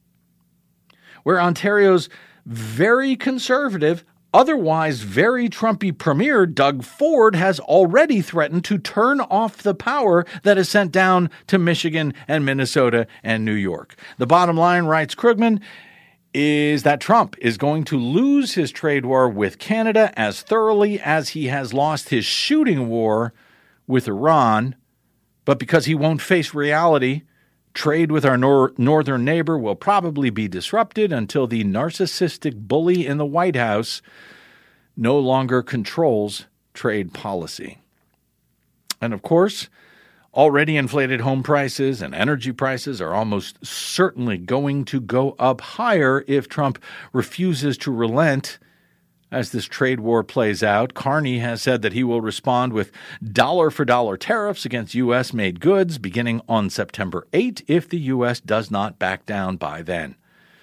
Speaker 2: where Ontario's very conservative, otherwise very Trumpy Premier Doug Ford has already threatened to turn off the power that is sent down to Michigan and Minnesota and New York. The bottom line, writes Krugman, is that Trump is going to lose his trade war with Canada as thoroughly as he has lost his shooting war with Iran. But because he won't face reality, trade with our nor- northern neighbor will probably be disrupted until the narcissistic bully in the White House no longer controls trade policy. And of course, already inflated home prices and energy prices are almost certainly going to go up higher if Trump refuses to relent as this trade war plays out. Carney has said that he will respond with dollar-for-dollar tariffs against U S-made goods beginning on September eighth if the U S does not back down by then.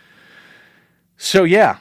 Speaker 2: So yeah,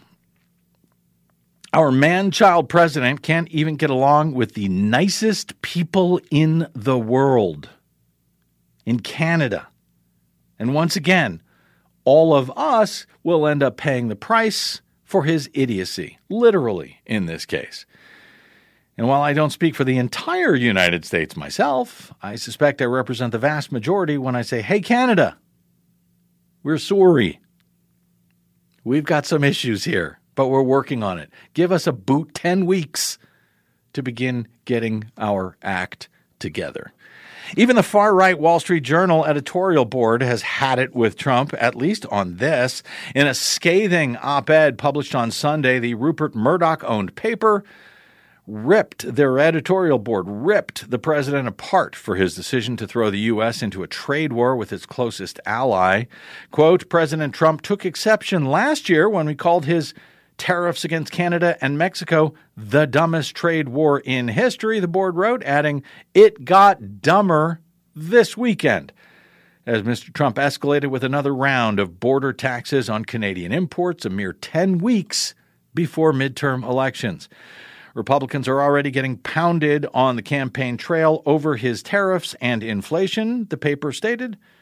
Speaker 2: our man-child president can't even get along with the nicest people in the world. In Canada. And once again, all of us will end up paying the price for his idiocy, literally in this case. And while I don't speak for the entire United States myself, I suspect I represent the vast majority when I say, hey, Canada, we're sorry. We've got some issues here, but we're working on it. Give us a boot ten weeks to begin getting our act together. Even the far-right Wall Street Journal editorial board has had it with Trump, at least on this. In a scathing op-ed published on Sunday, the Rupert Murdoch-owned paper ripped their editorial board, ripped the president apart for his decision to throw the U S into a trade war with its closest ally. Quote, President Trump took exception last year when we called his tariffs against Canada and Mexico the dumbest trade war in history, the board wrote, adding, it got dumber this weekend as Mister Trump escalated with another round of border taxes on Canadian imports a mere ten weeks before midterm elections. Republicans are already getting pounded on the campaign trail over his tariffs and inflation, the paper stated.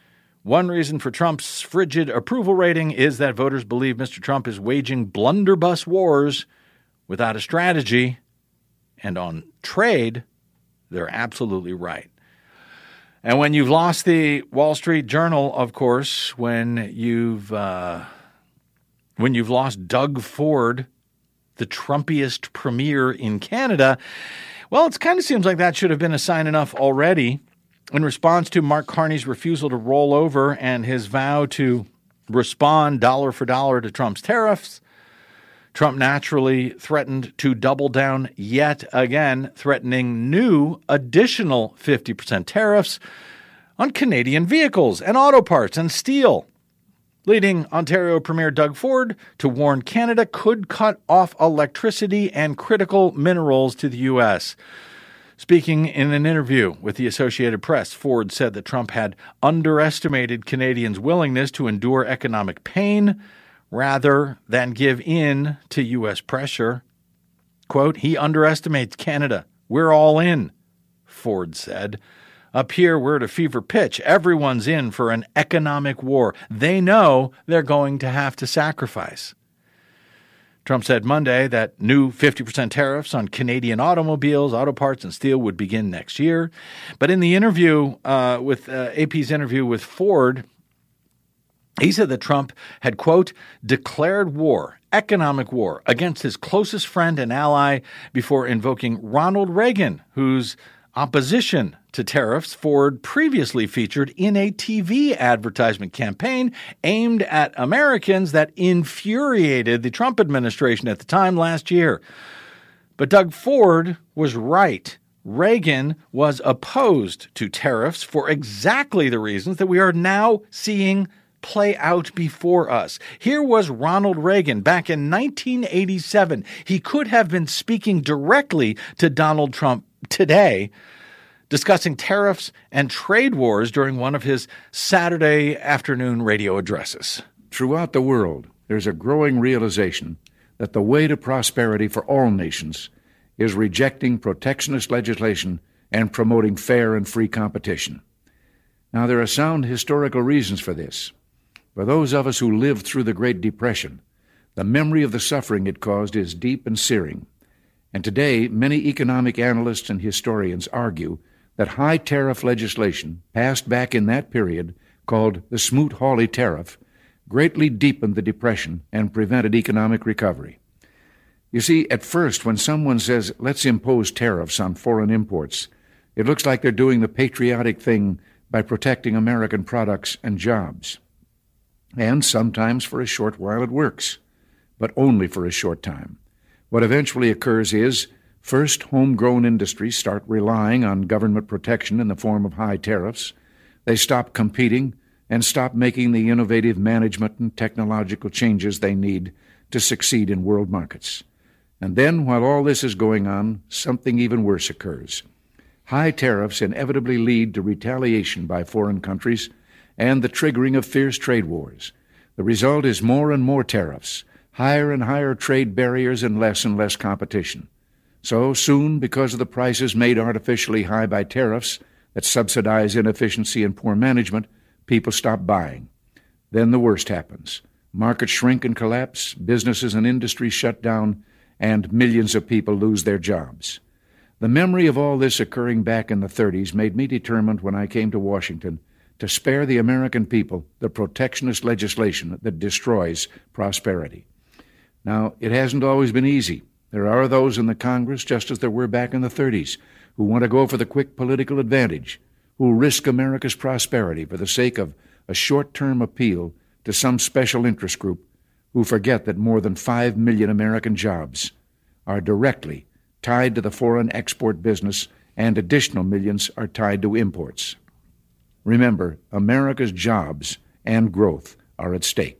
Speaker 2: One reason for Trump's frigid approval rating is that voters believe Mister Trump is waging blunderbuss wars without a strategy. And on trade, they're absolutely right. And when you've lost the Wall Street Journal, of course, when you've uh, when you've lost Doug Ford, the Trumpiest premier in Canada, well, it kind of seems like that should have been a sign enough already. In response to Mark Carney's refusal to roll over and his vow to respond dollar for dollar to Trump's tariffs, Trump naturally threatened to double down yet again, threatening new additional fifty percent tariffs on Canadian vehicles and auto parts and steel, leading Ontario Premier Doug Ford to warn Canada could cut off electricity and critical minerals to the U S. Speaking in an interview with the Associated Press, Ford said that Trump had underestimated Canadians' willingness to endure economic pain rather than give in to U S pressure. Quote, he underestimates Canada. We're all in, Ford said. Up here, we're at a fever pitch. Everyone's in for an economic war. They know they're going to have to sacrifice. Trump said Monday that new fifty percent tariffs on Canadian automobiles, auto parts, and steel would begin next year. But in the interview uh, with uh, A P's interview with Ford, he said that Trump had, quote, declared war, economic war, against his closest friend and ally before invoking Ronald Reagan, whose opposition to tariffs Ford previously featured in a T V advertisement campaign aimed at Americans that infuriated the Trump administration at the time last year. But Doug Ford was right. Reagan was opposed to tariffs for exactly the reasons that we are now seeing play out before us. Here was Ronald Reagan back in nineteen eighty-seven. He could have been speaking directly to Donald Trump today, discussing tariffs and trade wars during one of his Saturday afternoon radio addresses.
Speaker 1: Throughout the world, there's a growing realization that the way to prosperity for all nations is rejecting protectionist legislation and promoting fair and free competition. Now, there are sound historical reasons for this. For those of us who lived through the Great Depression, the memory of the suffering it caused is deep and searing. And today, many economic analysts and historians argue that high tariff legislation passed back in that period, called the Smoot-Hawley Tariff, greatly deepened the Depression and prevented economic recovery. You see, at first, when someone says, let's impose tariffs on foreign imports, it looks like they're doing the patriotic thing by protecting American products and jobs. And sometimes for a short while it works, but only for a short time. What eventually occurs is, first, homegrown industries start relying on government protection in the form of high tariffs. They stop competing and stop making the innovative management and technological changes they need to succeed in world markets. And then, while all this is going on, something even worse occurs. High tariffs inevitably lead to retaliation by foreign countries and the triggering of fierce trade wars. The result is more and more tariffs, higher and higher trade barriers, and less and less competition. So soon, because of the prices made artificially high by tariffs that subsidize inefficiency and poor management, people stop buying. Then the worst happens. Markets shrink and collapse, businesses and industries shut down, and millions of people lose their jobs. The memory of all this occurring back in the thirties made me determined when I came to Washington to spare the American people the protectionist legislation that destroys prosperity. Now, it hasn't always been easy. There are those in the Congress, just as there were back in the thirties, who want to go for the quick political advantage, who risk America's prosperity for the sake of a short-term appeal to some special interest group, who forget that more than five million American jobs are directly tied to the foreign export business, and additional millions are tied to imports. Remember, America's jobs and growth are at stake.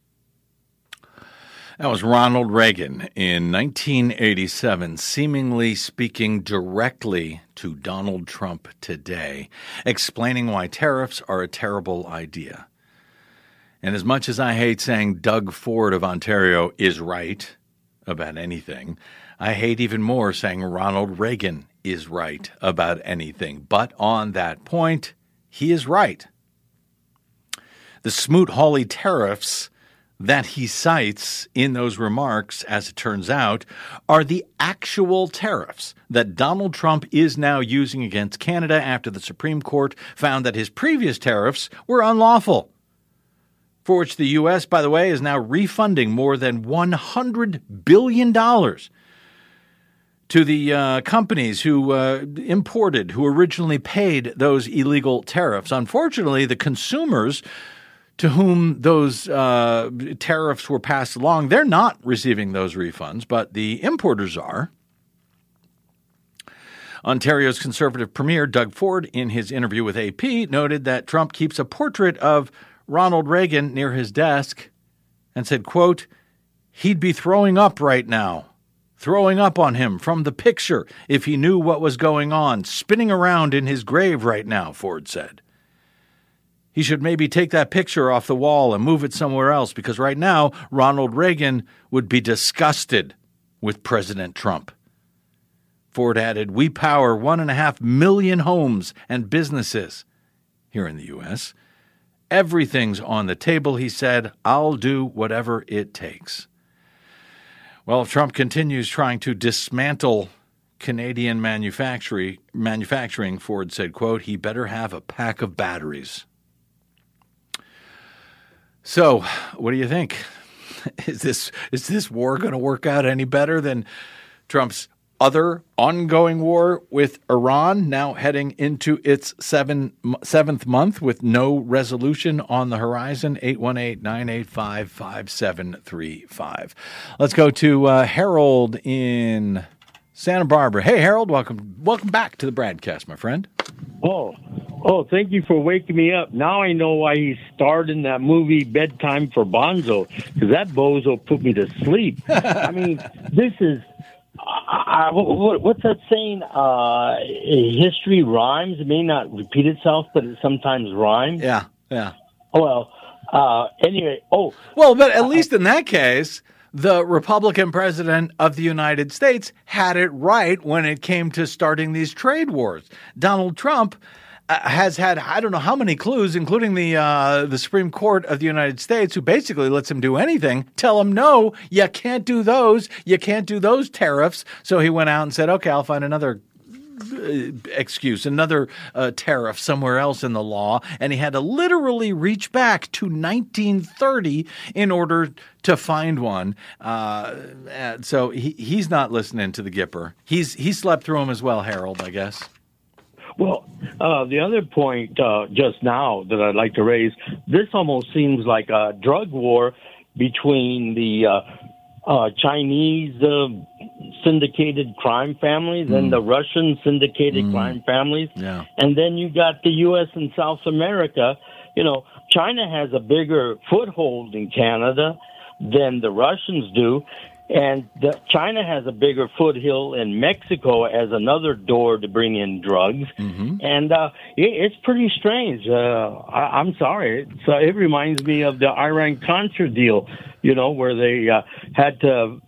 Speaker 2: That was Ronald Reagan in nineteen eighty-seven, seemingly speaking directly to Donald Trump today, explaining why tariffs are a terrible idea. And as much as I hate saying Doug Ford of Ontario is right about anything, I hate even more saying Ronald Reagan is right about anything. But on that point, he is right. The Smoot-Hawley tariffs that he cites in those remarks, as it turns out, are the actual tariffs that Donald Trump is now using against Canada after the Supreme Court found that his previous tariffs were unlawful, for which the U S, by the way, is now refunding more than one hundred billion dollars to the uh, companies who uh, imported, who originally paid those illegal tariffs. Unfortunately, the consumers to whom those uh, tariffs were passed along, they're not receiving those refunds, but the importers are. Ontario's Conservative Premier Doug Ford, in his interview with A P, noted that Trump keeps a portrait of Ronald Reagan near his desk and said, quote, he'd be throwing up right now, throwing up on him from the picture if he knew what was going on, spinning around in his grave right now, Ford said. He should maybe take that picture off the wall and move it somewhere else because right now Ronald Reagan would be disgusted with President Trump. Ford added, we power one and a half million homes and businesses here in the U S. Everything's on the table, he said. I'll do whatever it takes. Well, if Trump continues trying to dismantle Canadian manufacturing, manufacturing, Ford said, quote, he better have a pack of batteries. So, what do you think? Is this is this war going to work out any better than Trump's other ongoing war with Iran, now heading into its seven, seventh month with no resolution on the horizon? eight one eight, nine eight five, five seven three five. Let's go to uh, Harold in Santa Barbara. Hey, Harold, welcome welcome back to the Bradcast, my friend.
Speaker 8: Oh, oh, thank you for waking me up. Now I know why he starred in that movie Bedtime for Bonzo, because that bozo put me to sleep. I mean, this is, uh, what, what's that saying? Uh, history rhymes. It may not repeat itself, but it sometimes rhymes.
Speaker 2: Yeah, yeah.
Speaker 8: Well, uh, anyway, oh.
Speaker 2: Well, but at least in that case, the Republican president of the United States had it right when it came to starting these trade wars. Donald Trump uh, has had, I don't know how many clues, including the uh, the Supreme Court of the United States, who basically lets him do anything, tell him, no, you can't do those. You can't do those tariffs. So he went out and said, okay, I'll find another excuse, another uh, tariff somewhere else in the law, and he had to literally reach back to nineteen thirty in order to find one. Uh, so he, he's not listening to the Gipper. He's he slept through them as well, Harold, I guess.
Speaker 8: Well, uh, the other point uh, just now that I'd like to raise, this almost seems like a drug war between the uh, uh, Chinese uh, syndicated crime families mm. and the Russian syndicated mm. crime families.
Speaker 2: Yeah.
Speaker 8: And then you got the U S and South America. You know, China has a bigger foothold in Canada than the Russians do. And the, China has a bigger foothill in Mexico as another door to bring in drugs. Mm-hmm. And uh, it, it's pretty strange. Uh, I, I'm sorry. It's, uh, it reminds me of the Iran-Contra deal, you know, where they uh, had to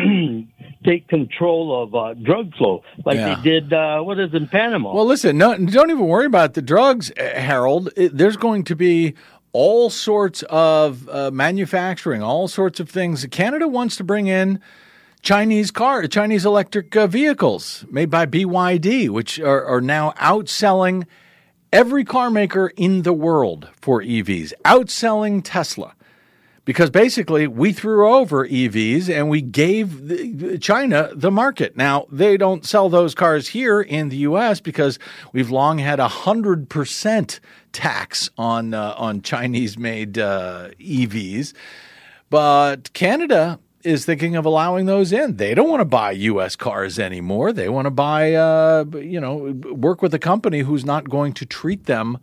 Speaker 8: take control of uh, drug flow like yeah. they did, uh, what is in Panama.
Speaker 2: Well, listen, no, don't even worry about the drugs, Harold. It, there's going to be all sorts of uh, manufacturing, all sorts of things. Canada wants to bring in Chinese car, Chinese electric uh, vehicles made by B Y D, which are, are now outselling every car maker in the world for E Vs, outselling Tesla. Because basically we threw over E Vs and we gave the, China the market. Now, they don't sell those cars here in the U S because we've long had a one hundred percent tax on uh, on Chinese-made uh, E Vs. But Canada is thinking of allowing those in. They don't want to buy U S cars anymore. They want to buy, uh, you know, work with a company who's not going to treat them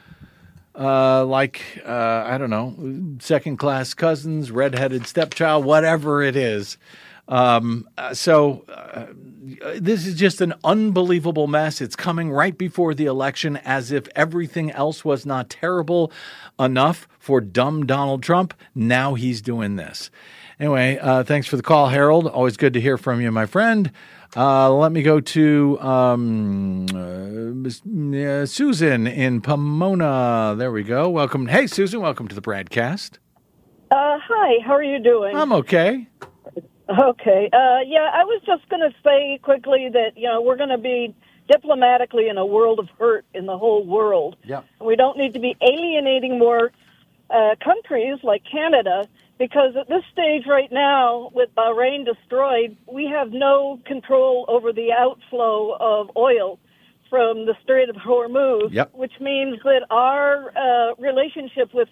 Speaker 2: Uh, like, uh, I don't know, second-class cousins, redheaded stepchild, whatever it is. Um, uh, so uh, this is just an unbelievable mess. It's coming right before the election, as if everything else was not terrible enough for dumb Donald Trump. Now he's doing this. Anyway, uh, thanks for the call, Harold. Always good to hear from you, my friend. Uh, let me go to um, uh, uh, Susan in Pomona. There we go. Welcome. Hey, Susan, welcome to the Bradcast.
Speaker 9: Uh, hi, how are you doing?
Speaker 2: I'm okay.
Speaker 9: Okay. Uh, yeah, I was just going to say quickly that, you know, we're going to be diplomatically in a world of hurt in the whole world.
Speaker 2: Yeah.
Speaker 9: We don't need to be alienating more uh, countries like Canada, because at this stage right now, with Bahrain destroyed, we have no control over the outflow of oil from the Strait of Hormuz,
Speaker 2: yep.
Speaker 9: which means that our uh, relationship with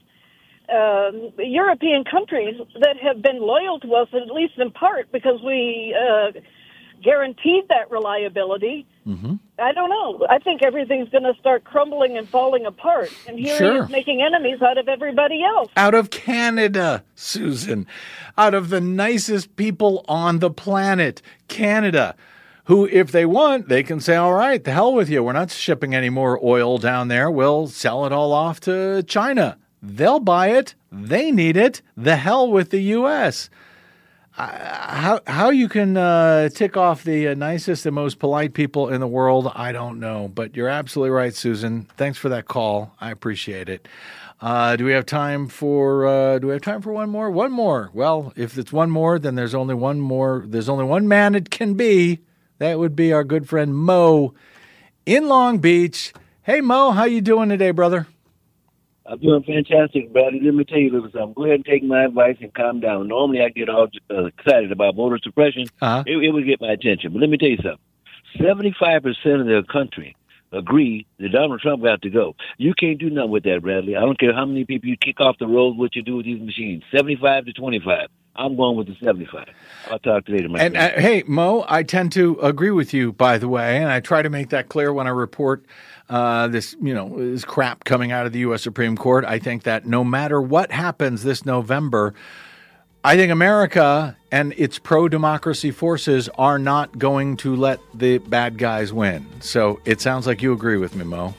Speaker 9: um, European countries that have been loyal to us, at least in part, because we uh, guaranteed that reliability.
Speaker 2: Mm-hmm.
Speaker 9: I don't know. I think everything's going to start crumbling and falling apart. And here
Speaker 2: Sure.
Speaker 9: he is making enemies out of everybody else.
Speaker 2: Out of Canada, Susan. Out of the nicest people on the planet, Canada, who, if they want, they can say, all right, the hell with you. We're not shipping any more oil down there. We'll sell it all off to China. They'll buy it. They need it. The hell with the U S Uh, how how you can uh, tick off the uh, nicest and most polite people in the world, I don't know. But you're absolutely right, Susan. Thanks for that call. I appreciate it. Uh, do we have time for uh, do we have time for one more? One more. Well, if it's one more, then there's only one more. There's only one man it can be. That would be our good friend Mo in Long Beach. Hey, Mo, how you doing today, brother?
Speaker 10: I'm doing fantastic, brother. Let me tell you a little something. Go ahead and take my advice and calm down. Normally, I get all uh, excited about voter suppression.
Speaker 2: Uh-huh.
Speaker 10: It, it would get my attention. But let me tell you something. seventy-five percent of the country agree that Donald Trump got to go. You can't do nothing with that, Bradley. I don't care how many people you kick off the road, what you do with these machines. seventy-five to twenty-five. I'm going with the seventy-five. I'll talk to you later, my
Speaker 2: And
Speaker 10: friend.
Speaker 2: uh, hey, Mo, I tend to agree with you, by the way, and I try to make that clear when I report uh, this, you know, this crap coming out of the U S Supreme Court. I think that no matter what happens this November, I think America and its pro-democracy forces are not going to let the bad guys win. So it sounds like you agree with me, Mo.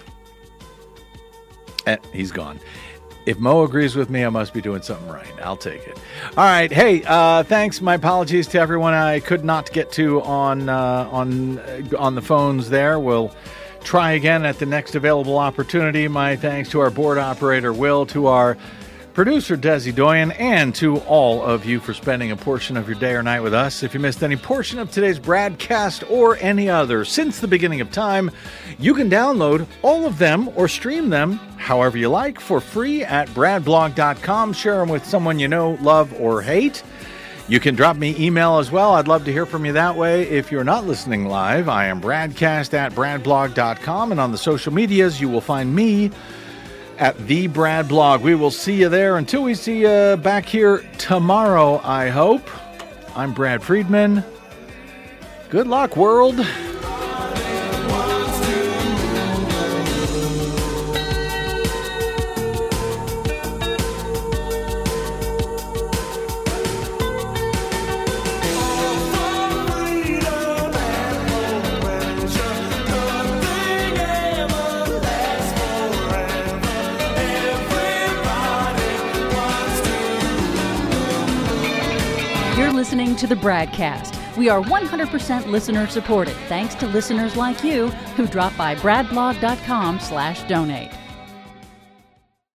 Speaker 2: And he's gone. If Mo agrees with me, I must be doing something right. I'll take it. All right. Hey, uh, thanks. My apologies to everyone I could not get to on uh, on uh, on the phones there. We'll try again at the next available opportunity. My thanks to our board operator, Will, to our producer, Desi Doyen, and to all of you for spending a portion of your day or night with us. If you missed any portion of today's Bradcast or any other since the beginning of time, you can download all of them or stream them however you like for free at brad blog dot com. Share them with someone you know, love, or hate. You can drop me email as well. I'd love to hear from you that way. If you're not listening live, I am Bradcast at brad blog dot com, and on the social medias, you will find me at The Brad Blog. We will see you there. Until we see you back here tomorrow, I hope. I'm Brad Friedman. Good luck, world.
Speaker 4: Listening to the Bradcast. We are one hundred percent listener supported, thanks to listeners like you who drop by brad blog dot com slash donate.